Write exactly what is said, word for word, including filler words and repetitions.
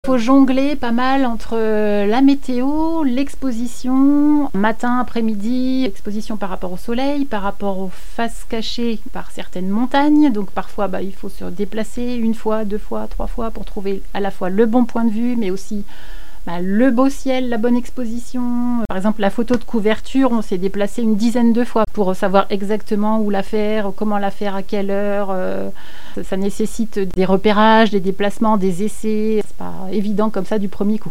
Il faut jongler pas mal entre la météo, l'exposition, matin, après-midi, exposition par rapport au soleil, par rapport aux faces cachées par certaines montagnes. Donc parfois, bah, il faut se déplacer une fois, deux fois, trois fois pour trouver à la fois le bon point de vue, mais aussi bah, le beau ciel, la bonne exposition. Par exemple, la photo de couverture, on s'est déplacé une dizaine de fois pour savoir exactement où la faire, comment la faire, à quelle heure. Euh, ça, ça nécessite des repérages, des déplacements, des essais. C'est pas évident comme ça du premier coup.